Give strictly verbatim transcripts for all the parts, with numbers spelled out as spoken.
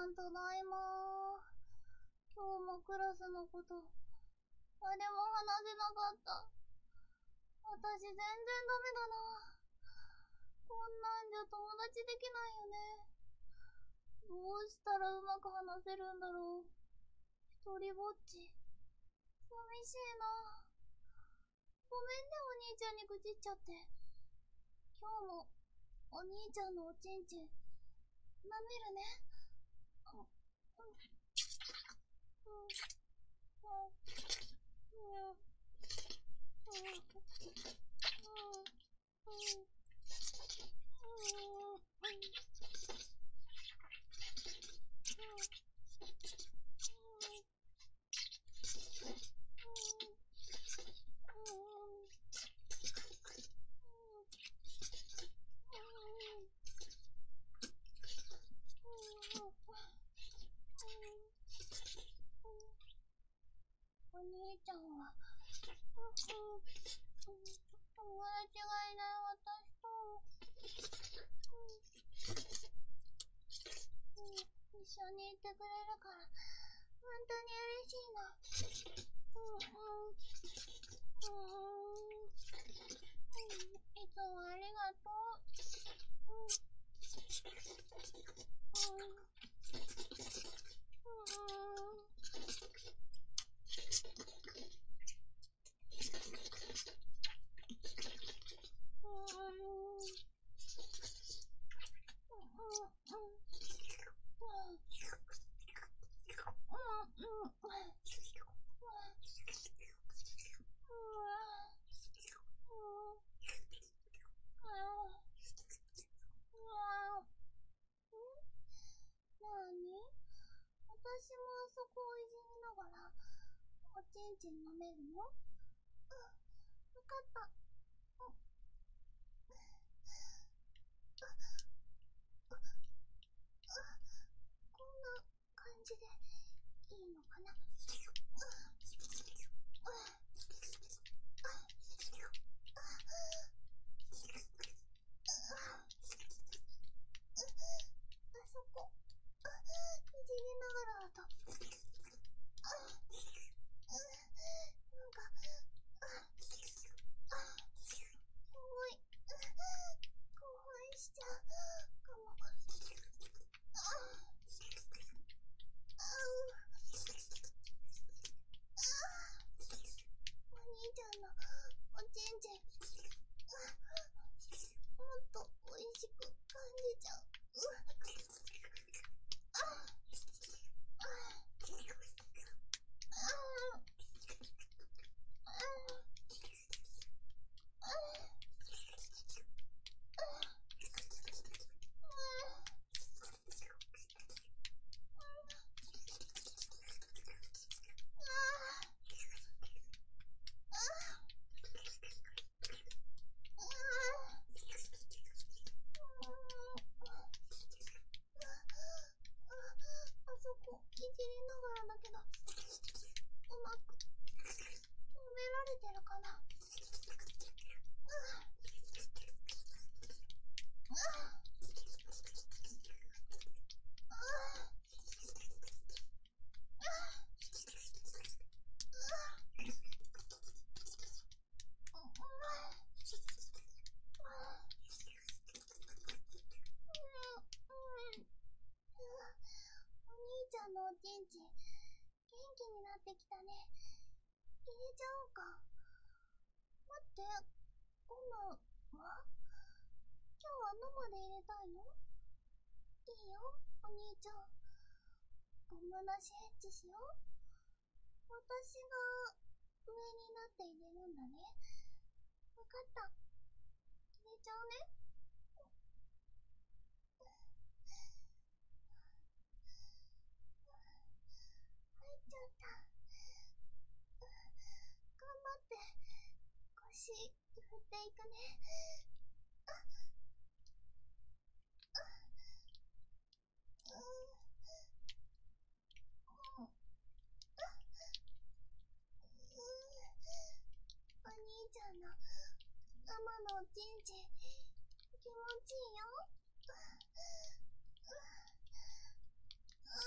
ゃんただいま。今日もクラスのこと、誰も話せなかった。私全然ダメだな。こんなんじゃ友達できないよね。どうしたらうまく話せるんだろう。一人ぼっち。寂しいな。ごめんね、お兄ちゃんに愚痴っちゃって。今日も、お兄ちゃんのおちんちん、舐めるね。うん。うん。うん。うん。うん。お兄ちゃんは、うんうん、友達がいない私と、うんうん、一緒にいてくれるから、本当に嬉しいな。うんうんうん、いつもありがとう。うんうんうん、なーに？私もあそこをいじりながら、おちんちん舐めるの？うん、わかった。うん、こんな感じでいいのかな？あそこ、いじりながらだと、なんか、すごい、興奮しちゃうかも。お兄ちゃんのおちんちん、もっと美味しく感じちゃう。あそこいじりながらだけど、うまく舐められてるかな？お兄ちゃんのおちんちん、元気になってきたね。入れちゃおうか。待って、ゴムは？今日は生で入れたいの？いいよ、お兄ちゃん。ゴムなしエッチしよう。私が上になって入れるんだね。わかった。入れちゃうね。入っちゃった。頑張って腰振っていくね。お兄ちゃんの生のおちんちん、気持ちいいよ。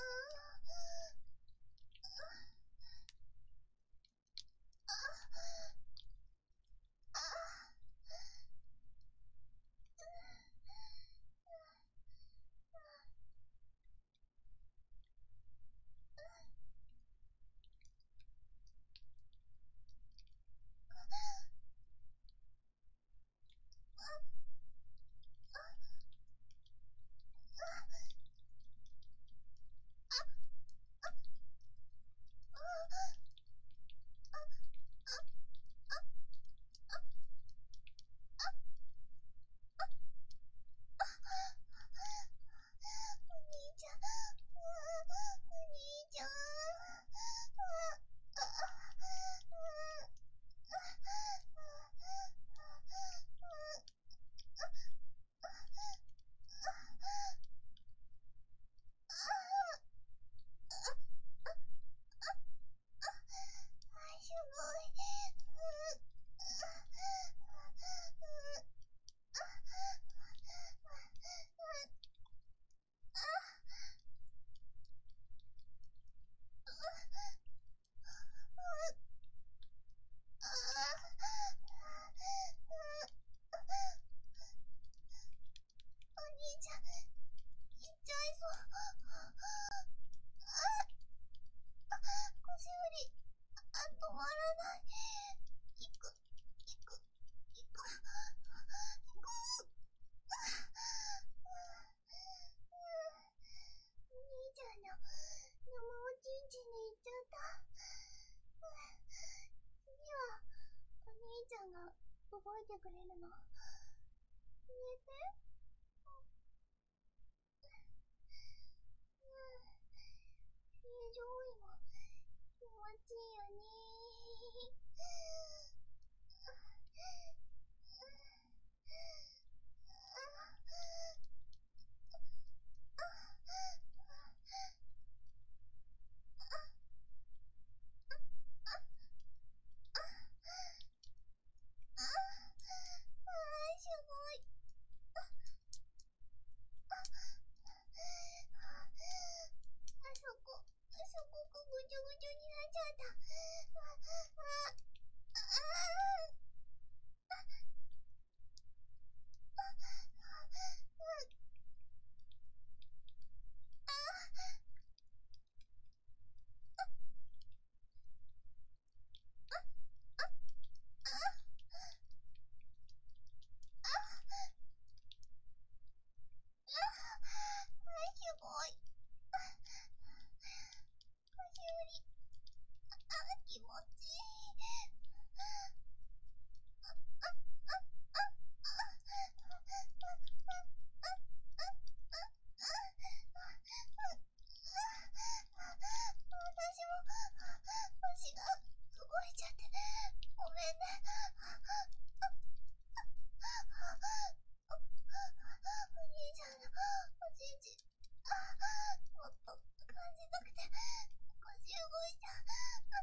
そう。あ、腰振り、あ、止まらない。いく、いく、いく、いく。お兄ちゃんの生おちんちんに行っちゃった。次はお兄ちゃんが動いてくれるの。入れて。うん。正常位も気持ちいいよねああ、すごい。あそこ、すごくぐちょぐちょになっちゃった。あ、あ、あ、すごい。腰振り、あ、気持ちいい。私も腰が動いちゃってごめんね。お兄ちゃんのおちんちん、もっと感じたくて腰動いちゃう。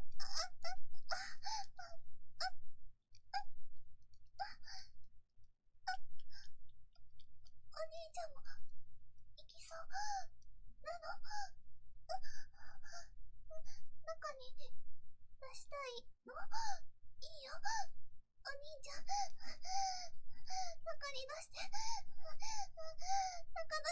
お兄ちゃんも行きそうなの。中に出したいの？いいよ、お兄ちゃん。中に出して。中出